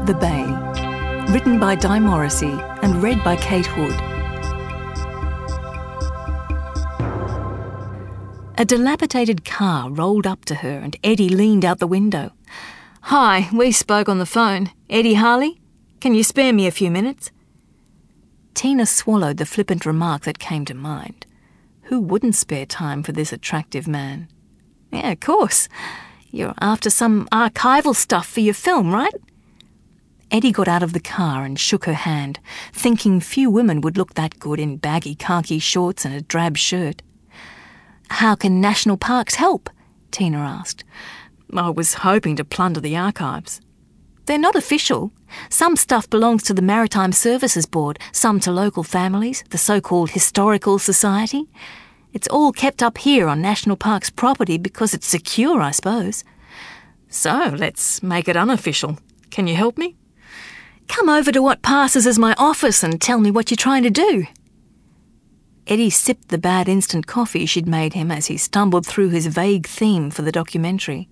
The Bay, written by Di Morrissey and read by Kate Hood. A dilapidated car rolled up to her and Eddie leaned out the window. "Hi, we spoke on the phone. Eddie Harley? Can you spare me a few minutes?" Tina swallowed the flippant remark that came to mind. Who wouldn't spare time for this attractive man? "Yeah, of course. You're after some archival stuff for your film, right?" Eddie got out of the car and shook her hand, thinking few women would look that good in baggy khaki shorts and a drab shirt. "How can National Parks help?" Tina asked. "I was hoping to plunder the archives." "They're not official. Some stuff belongs to the Maritime Services Board, some to local families, the so-called Historical Society. It's all kept up here on National Parks property because it's secure, I suppose." "So let's make it unofficial. Can you help me?" "Come over to what passes as my office and tell me what you're trying to do." Eddie sipped the bad instant coffee she'd made him as he stumbled through his vague theme for the documentary.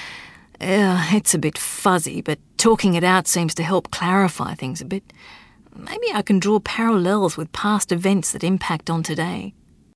It's a bit fuzzy, but talking it out seems to help clarify things a bit. Maybe I can draw parallels with past events that impact on today."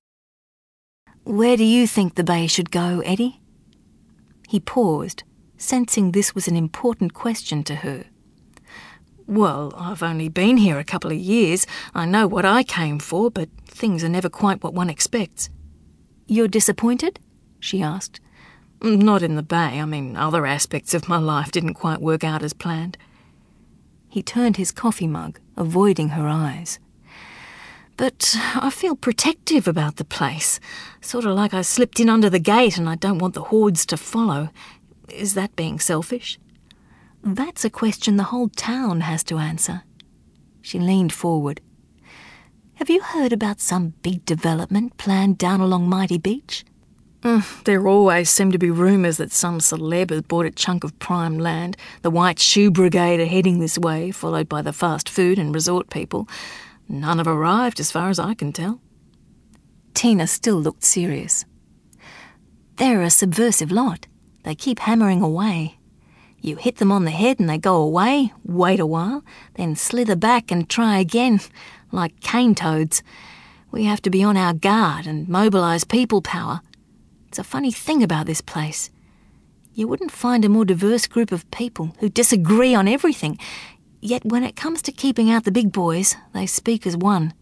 "Where do you think the Bay should go, Eddie?" He paused, sensing this was an important question to her. "Well, I've only been here a couple of years. I know what I came for, but things are never quite what one expects." "You're disappointed?" she asked. "Not in the Bay. I mean, other aspects of my life didn't quite work out as planned." He turned his coffee mug, avoiding her eyes. "But I feel protective about the place. Sort of like I slipped in under the gate and I don't want the hordes to follow. Is that being selfish?" "That's a question the whole town has to answer." She leaned forward. "Have you heard about some big development planned down along Mighty Beach?" There always seem to be rumours that some celeb has bought a chunk of prime land. The White Shoe Brigade are heading this way, followed by the fast food and resort people. None have arrived as far as I can tell." Tina still looked serious. "They're a subversive lot. They keep hammering away. You hit them on the head and they go away, wait a while, then slither back and try again, like cane toads. We have to be on our guard and mobilise people power. It's a funny thing about this place. You wouldn't find a more diverse group of people who disagree on everything, yet when it comes to keeping out the big boys, they speak as one.